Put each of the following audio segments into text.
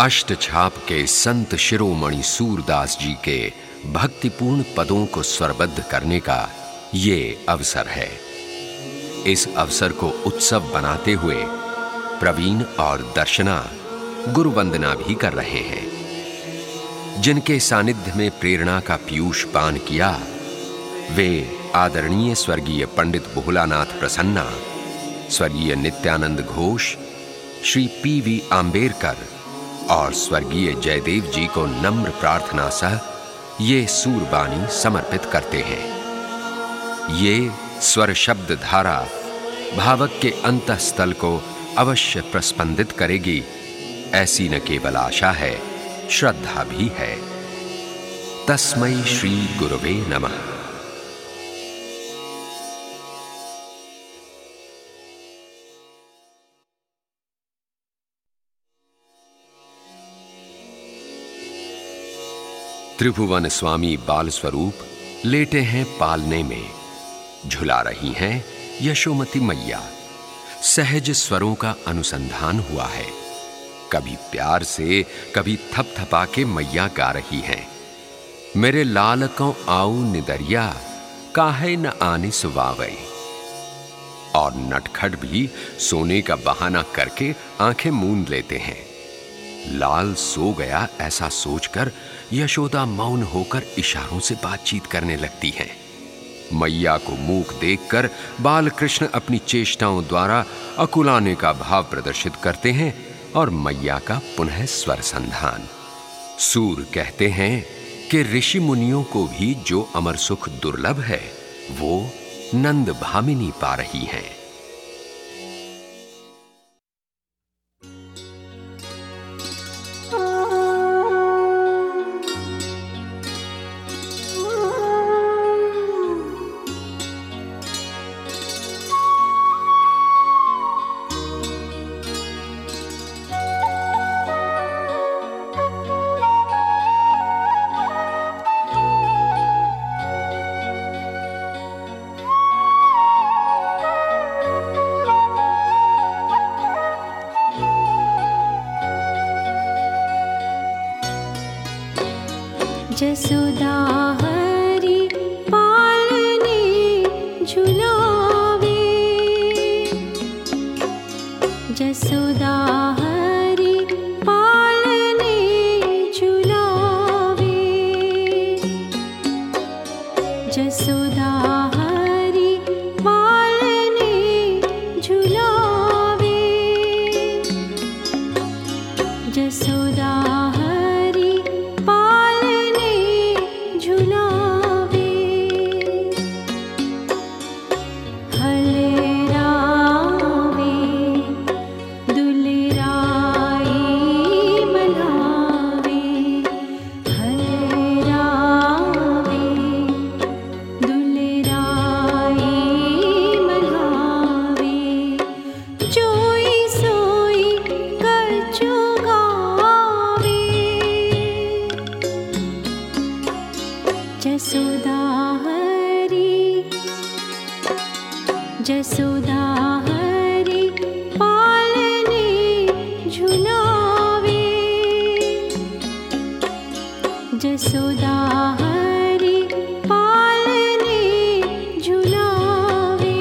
अष्टछाप के संत शिरोमणि सूरदास जी के भक्तिपूर्ण पदों को स्वरबद्ध करने का ये अवसर है। इस अवसर को उत्सव बनाते हुए प्रवीण और दर्शना गुरु वंदना भी कर रहे हैं। जिनके सानिध्य में प्रेरणा का पीयूष पान किया वे आदरणीय स्वर्गीय पंडित भोलानाथ प्रसन्ना, स्वर्गीय नित्यानंद घोष, श्री पी.वी. आंबेडकर और स्वर्गीय जयदेव जी को नम्र प्रार्थना सह ये सूरबानी समर्पित करते हैं। ये स्वर शब्द धारा भावक के अंतःस्थल को अवश्य प्रस्पंदित करेगी, ऐसी न केवल आशा है, श्रद्धा भी है। तस्मै श्री गुरुवे नमः। त्रिभुवन स्वामी बाल स्वरूप लेटे हैं पालने में, झुला रही हैं यशोमती मैया। सहज स्वरों का अनुसंधान हुआ है, कभी प्यार से कभी थपथपा के मैया गा रही हैं। मेरे लालकों आऊ निदरिया, काहे न आने सुवावई। और नटखट भी सोने का बहाना करके आंखें मूंद लेते हैं। लाल सो गया ऐसा सोचकर यशोदा मौन होकर इशारों से बातचीत करने लगती हैं। मैया को मूक देखकर बालकृष्ण अपनी चेष्टाओं द्वारा अकुलाने का भाव प्रदर्शित करते हैं और मैया का पुनः स्वर संधान। सूर कहते हैं कि ऋषि मुनियों को भी जो अमर सुख दुर्लभ है वो नंद भामिनी पा रही हैं। जसोदा हरि पालने झुलावे, जसोदा हरि पालने झुलावे, जसोदा हरि पालने झुलावे, जसोदा जसोदा हरि, जसोदा हरि पालने झुलावे, जसोदा हरि पालने झुलावे।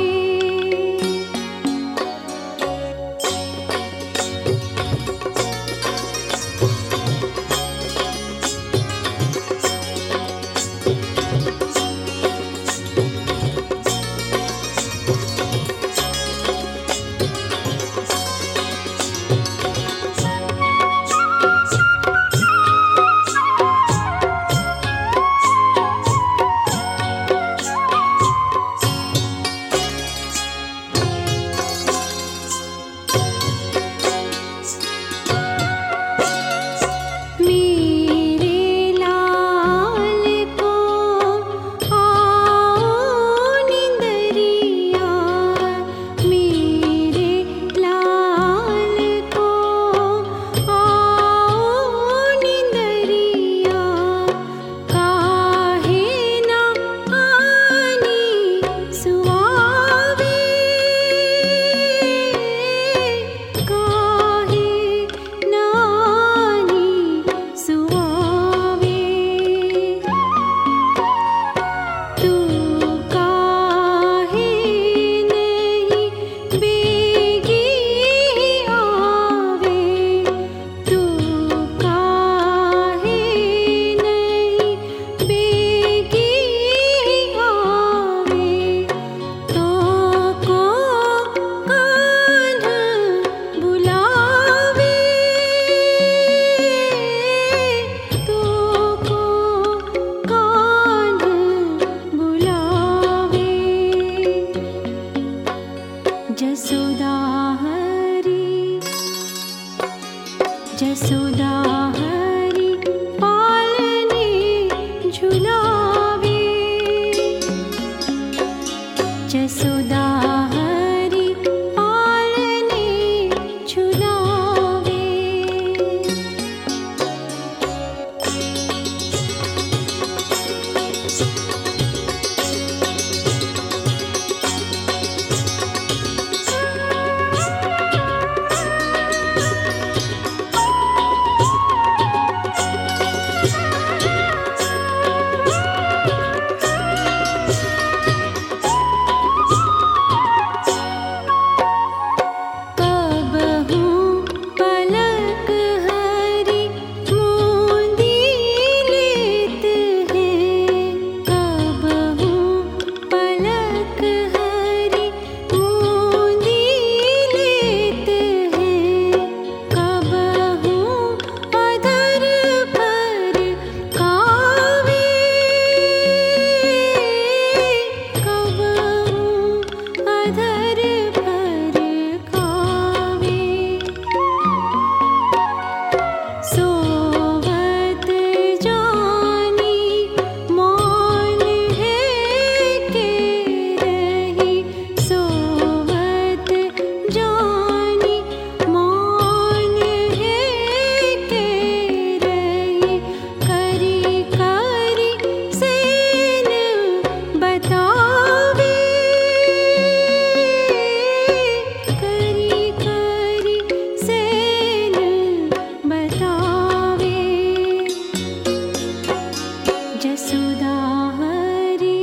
जसोदा हरी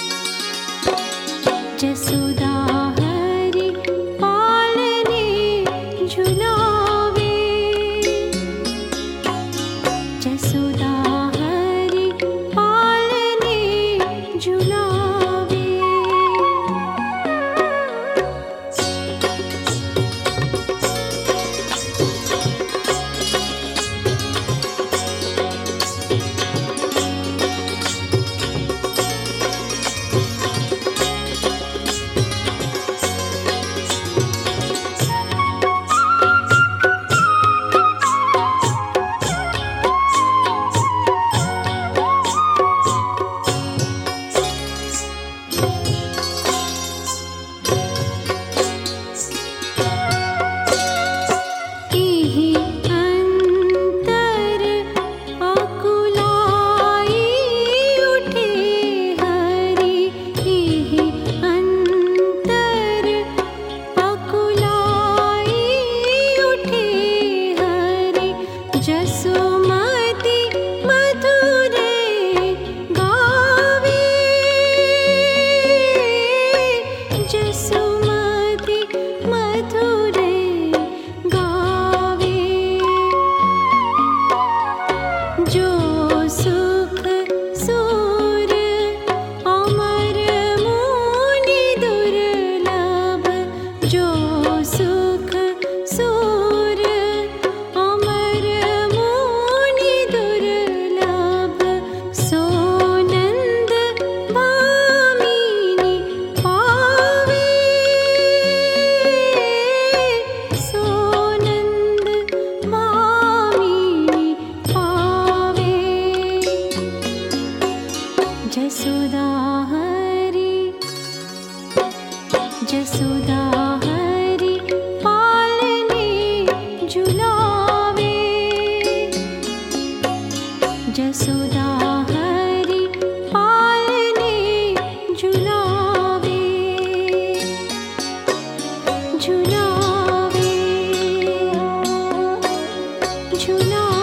जसोदा हरी पालने झुलावे जसोदा हरी पालने झुलावे जसुमती मधुरे गावे जसुमती मधुरे गावे जो सुख सूर अमर मुनि दुर्लभ जो सुख सूर अमर मुनि दुर्लभ सोनंद भामिनी पावे सोनंद भामिनी पावे जसोदा हरी जसोदा हरी पालने झुलावे जसोदा हरी पालने झुलावे झुलावे झुलावे